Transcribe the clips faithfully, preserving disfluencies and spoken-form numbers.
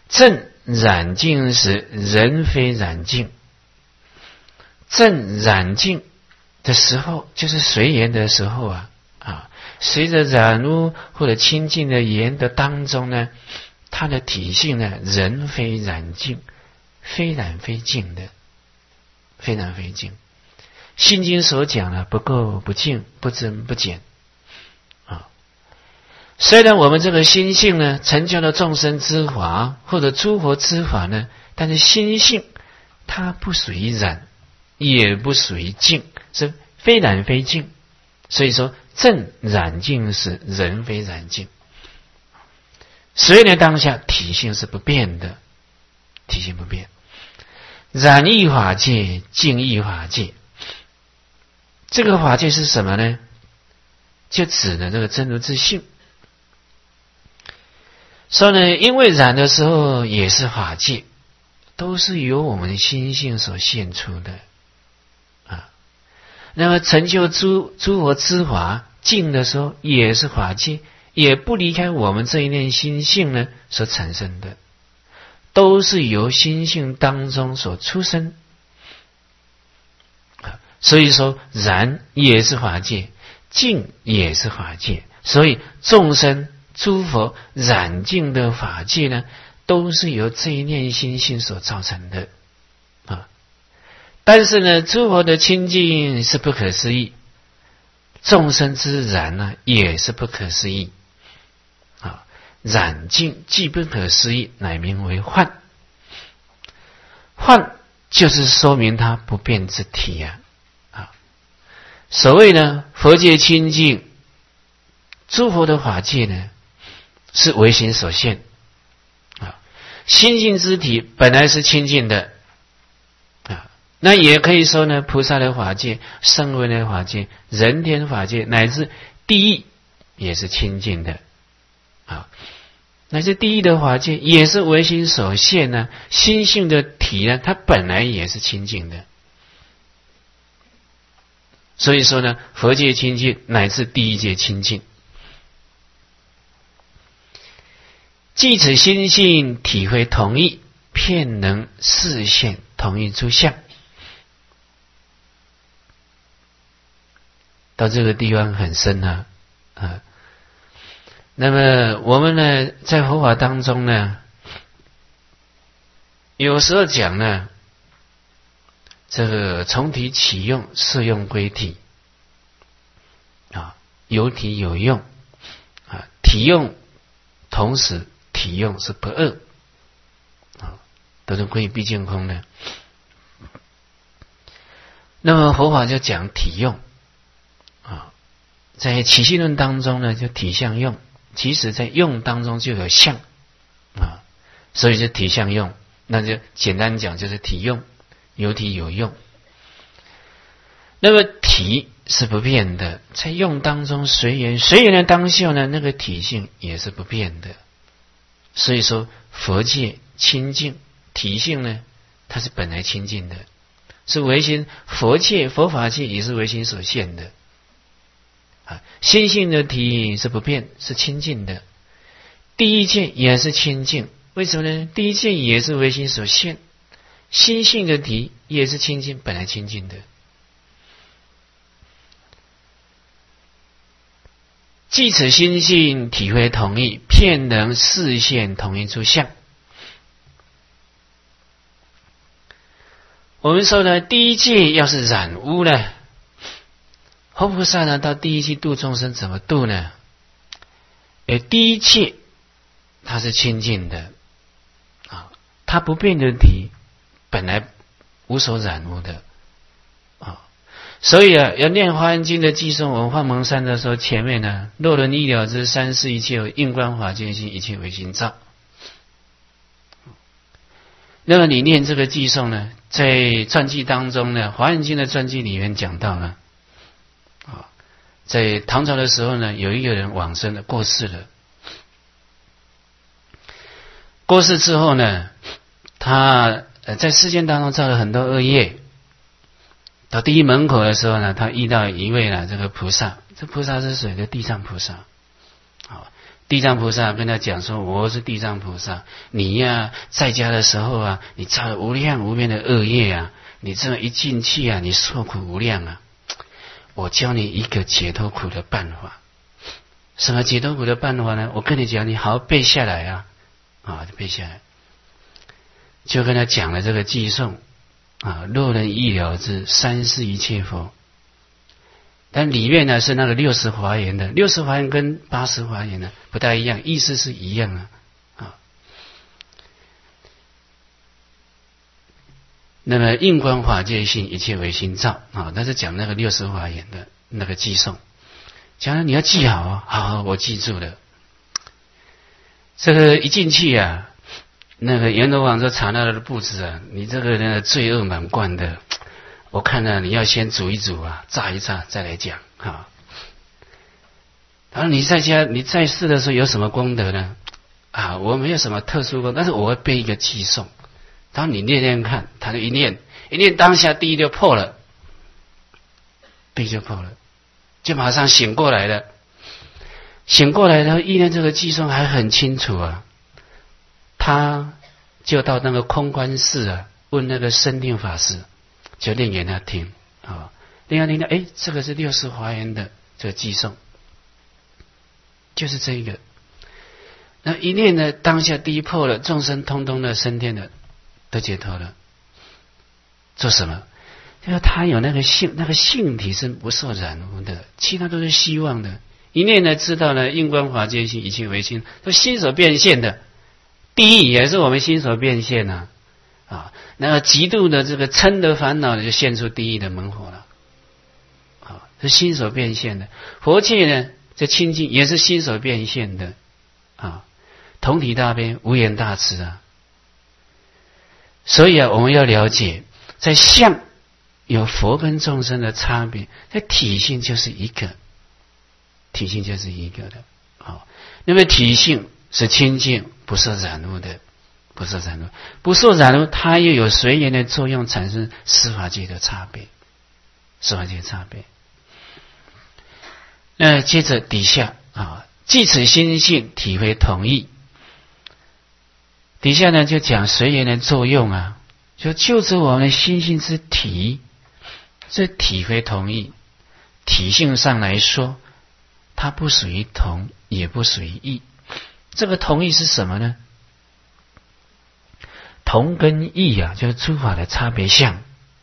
正染净时，人非染净。正染净的时候，就是随缘的时候啊啊，随着染污或者清净的缘的当中呢，它的体性呢，人非染净，非染非净的，非染非净。心经所讲的不垢不净，不增不减啊。虽然我们这个心性呢，成就了众生之法或者诸佛之法呢，但是心性它不属于染，也不属于净，是非染非净。所以说正染净时，人非染净。随缘当下体性是不变的，体性不变。染异法界，净异法界。这个法界是什么呢？就指的这个真如自性。所以呢，因为染的时候也是法界，都是由我们心性所现出的啊。那么成就诸诸佛之法净的时候，也是法界，也不离开我们这一念心性呢所产生的，都是由心性当中所出生。所以说染也是法界，净也是法界，所以众生诸佛染净的法界呢，都是由这一念心性所造成的啊。但是呢，诸佛的清净是不可思议，众生之染呢也是不可思议啊。染净既不可思议，乃名为幻。幻就是说明它不变之体啊。所谓呢，佛界清净，诸佛的法界呢，是唯心所现啊。心性之体本来是清净的啊，那也可以说呢，菩萨的法界、声闻的法界、人天法界，乃至地狱也是清净的啊。乃至地狱的法界也是唯心所现呢，心性的体呢，它本来也是清净的。所以说呢，佛界清净乃至地狱界清净。即此心性体会同一，遍能示现同一诸相。到这个地方很深啊啊。那么我们呢，在佛法当中呢，有时候讲呢，这个从体起用，适用归体啊，有体有用啊，体用同时体用是不二啊，都是归于毕竟空的。那么佛法就讲体用啊，在起信论当中呢，就体相用，其实在用当中就有相啊，所以就体相用，那就简单讲就是体用。有体有用，那么体是不变的，在用当中随缘，随缘的当下呢，那个体性也是不变的。所以说佛界清净，体性呢，它是本来清净的，是唯心，佛界佛法界也是唯心所现的啊。心性的体是不变，是清净的。第一界也是清净，为什么呢？第一界也是唯心所现。心性的体也是清净，本来清净的。即此心性体会同一，遍能示现同一诸相。我们说呢，第一界要是染污了，佛菩萨呢到第一界度众生怎么度呢？而第一界它是清净的啊，它不变的体本来无所染污的啊，所以啊，要念华严经的偈颂，我们换蒙山的时候，前面呢，若能一了之，三世一切应观法界心，一切唯心造。那么你念这个偈颂呢，在传记当中呢，华严经的传记里面讲到呢，啊，在唐朝的时候呢，有一个人往生了，过世了。过世之后呢，他呃在世间当中造了很多恶业。到第一门口的时候呢，他遇到一位呢这个菩萨，这菩萨是谁的？地藏菩萨。好， 地藏菩萨跟他讲说：“我是地藏菩萨，你呀在家的时候啊，你造了无量无边的恶业啊，你这么一进去啊，你受苦无量啊。我教你一个解脱苦的办法。什么解脱苦的办法呢？我跟你讲，你好好背下来啊，啊，就背下来，就跟他讲了这个偈颂啊，若能一了之，三世一切佛。但里面呢是那个六十华严的，六十华严跟八十华严呢不太一样，意思是一样啊。啊，那么应观法界性，一切为心造啊，那是讲那个六十华严的那个偈颂。讲你要记好啊，好好，我记住了。这个一进去啊，那个阎罗王就查那个布置啊，你这个人罪恶满贯的。我看呢，你要先煮一煮啊，炸一炸，再来讲啊。然后你在家，你在世的时候有什么功德呢？啊，我没有什么特殊功，但是我会背一个偈颂。然后你念念看，他就一念，一念当下地就破了，地就破了，就马上醒过来了。醒过来了，一念这个偈颂还很清楚啊。他就到那个空观寺啊，问那个深定法师。就念给他听啊，念给他听，哎，这个是六十华严的这个偈颂，就是这一个。那一念呢，当下第一破了，众生通通的升天了，都解脱了。做什么？因为他有那个性，那个性体是不受染污的，其他都是希望的。一念呢，知道了应观法界性，一切为心，都心所变现的。第一也是我们心所变现啊。啊，那个极度的这个嗔的烦恼呢，就现出地狱的猛火了。啊，是心所变现的。佛界呢，这清净也是心所变现的。啊，同体大悲，无言大慈啊。所以啊，我们要了解，在相有佛跟众生的差别，在体性就是一个，体性就是一个的。啊，那么体性是清净，不受染污的。不受染污，不受染污，它又有随缘的作用，产生司法界的差别，司法界的差别。那接着底下啊，即此心性体会同意。底下呢就讲随缘的作用啊，就就着我们的心性之体，这体会同意。体性上来说，它不属于同，也不属于异。这个同意是什么呢？同跟异啊，就是诸法的差别相。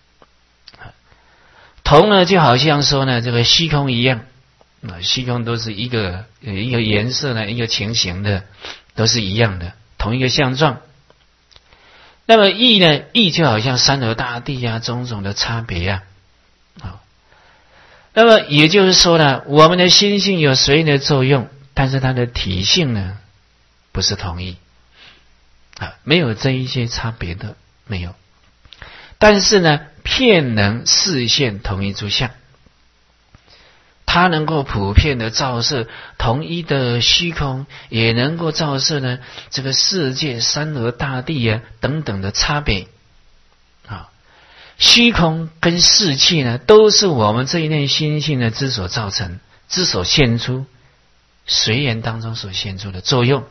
同呢，就好像说呢，这个虚空一样，啊，虚空都是一个一个颜色呢，一个情形的，都是一样的，同一个相状。那么异呢，异就好像山河大地啊，种种的差别啊，啊，那么也就是说呢，我们的心性有随缘的作用，但是它的体性呢，不是同一。啊，没有这一些差别的，没有。但是呢，遍能示现同一诸相，它能够普遍的照射同一的虚空，也能够照射呢这个世界山河大地啊等等的差别。啊，虚空跟世界呢，都是我们这一念心性呢之所造成，之所现出，随缘当中所现出的作用。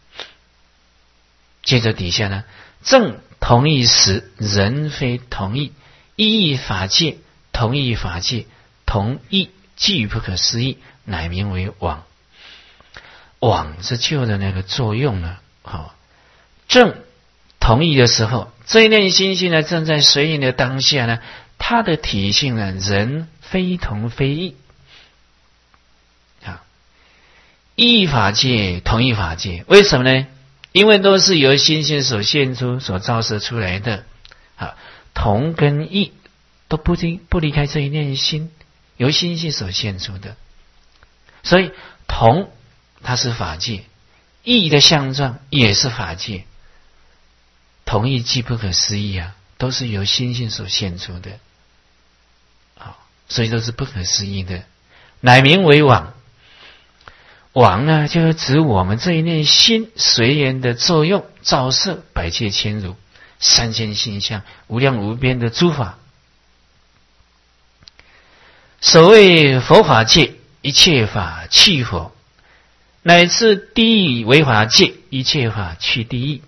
接着底下呢，正同一时，人非同一，意义法界，同一法界，同一既不可思议，乃名为网。网是旧的那个作用呢，好，正同意的时候，这一念心性呢，正在随缘的当下呢，它的体性呢，人非同非异。啊，意义法界，同一法界，为什么呢？因为都是由心性所现出、所照射出来的，啊，同跟异都不离不离开这一念心，由心性所现出的。所以同它是法界，异的相状也是法界，同异既不可思议啊，都是由心性所现出的，啊，所以都是不可思议的，乃名为网。网呢，就是指我们这一念心随缘的作用，照射百界千如，三千心相，无量无边的诸法。所谓佛法界，一切法契佛。 乃至第一为法界，一切法去第一。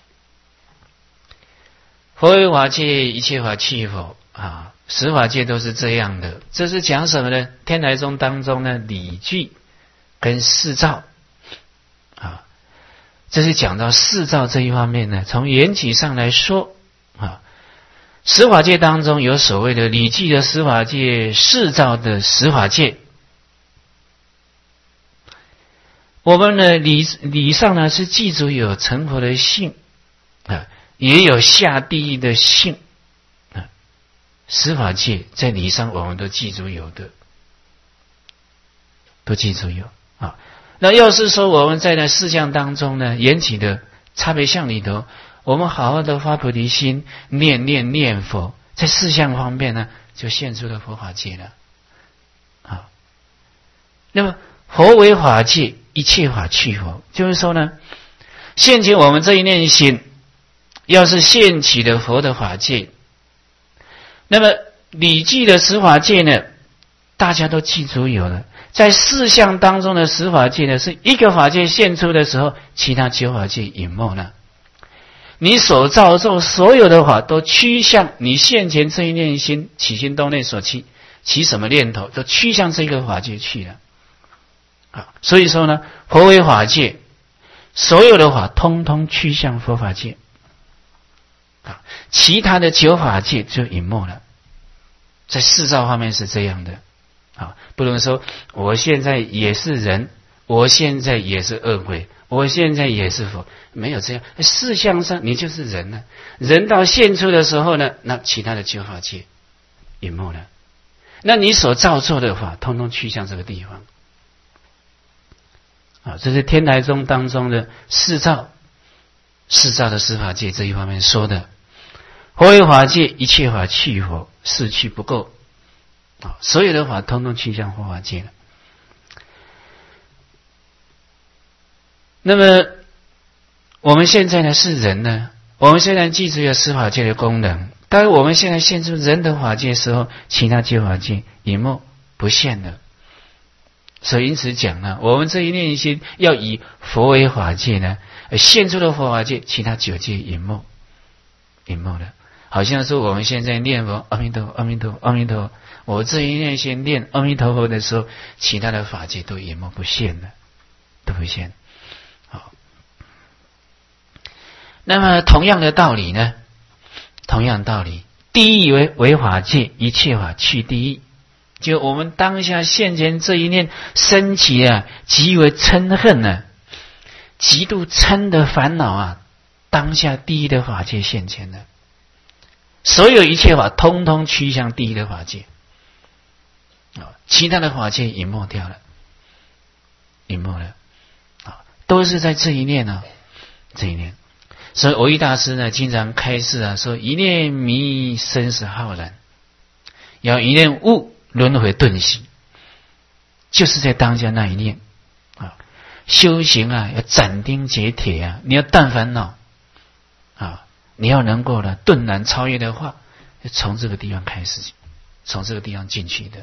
佛为法界，一切法去佛啊，十法界都是这样的。这是讲什么呢？天台宗当中呢，理具跟四照啊，这是讲到四照这一方面呢，从缘起上来说啊，十法界当中有所谓的理具的十法界，四照的十法界。我们呢理理上呢是记住有成佛的性啊，也有下地狱的性啊。十法界在理上我们都记住有的，都记住有啊。那要是说我们在那四相当中呢，缘起的差别相里头，我们好好的发菩提心，念念念佛，在四相方面呢，就现出了佛法界了啊。那么佛为法界，一切法去佛，就是说呢，现前我们这一念心，要是现起的佛的法界，那么理具的十法界呢，大家都记住有了。在四相当中的十法界呢，是一个法界现出的时候，其他九法界隐没了。你所造作所有的法，都趋向你现前这一念心起心动念所起，起什么念头，都趋向这个法界去了。啊，所以说呢，佛为法界，所有的法通通趋向佛法界，啊，其他的九法界就隐没了。在四照方面是这样的，啊，不能说我现在也是人，我现在也是恶鬼，我现在也是佛，没有这样。四相上你就是人呢、啊，人到现出的时候呢，那其他的九法界隐没了，那你所造作的法，通通趋向这个地方。啊，这是天台宗当中的四照，四照的十法界这一方面说的。佛为法界，一切法去佛，是去不够啊，所有的法通通趋向佛法界了。那么我们现在呢是人呢，我们虽然记住有十法界的功能，但是我们现在现出人的法界的时候，其他九法界隐没不现了。所以因此讲呢，我们这一念心要以佛为法界呢，现出的佛法界，其他九界隐没，隐没了。好像说我们现在念佛，阿弥陀佛，阿弥陀佛，阿弥陀佛。我这一念心念阿弥陀佛的时候，其他的法界都隐没不现了，都不现。好，那么同样的道理呢，同样道理，第一为为法界，一切法去第一。就我们当下现前这一念升起啊，极为嗔恨呢、啊，极度嗔的烦恼啊，当下第一的法界现前了，所有一切法通通趋向第一的法界啊，其他的法界隐没掉了，隐没了啊，都是在这一念啊，这一念。所以蕅益大师呢，经常开示啊，说一念迷，生死浩然；要一念悟，轮回顿息，就是在当下那一念啊。修行啊，要斩钉截铁啊，你要断烦恼啊，你要能够呢顿然超越的话，从这个地方开始，从这个地方进去的。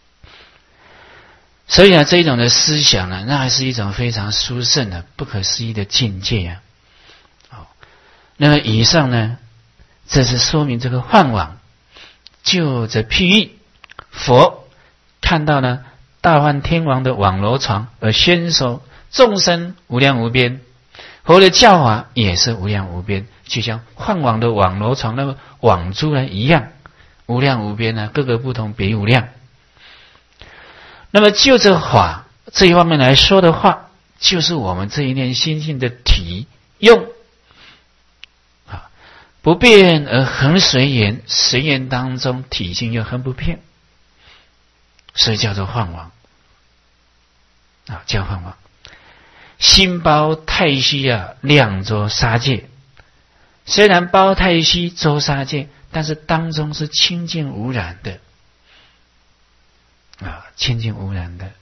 所以啊，这一种的思想呢，那还是一种非常殊胜的、不可思议的境界啊。好，那么以上呢，这是说明这个幻网，就这譬喻。佛看到呢大梵天王的网罗床而宣说众生无量无边，佛的教法也是无量无边，就像幻网的网罗床那个网珠呢一样，无量无边呢，各个不同别无量。那么就这法这一方面来说的话，就是我们这一念心性的体用啊，不变而恒随缘，随缘当中体性又恒不变，所以叫做幻网啊，叫幻网。心包太虚啊，量作杀戒。虽然包太虚周杀戒，但是当中是清净无染的啊，清净无染的。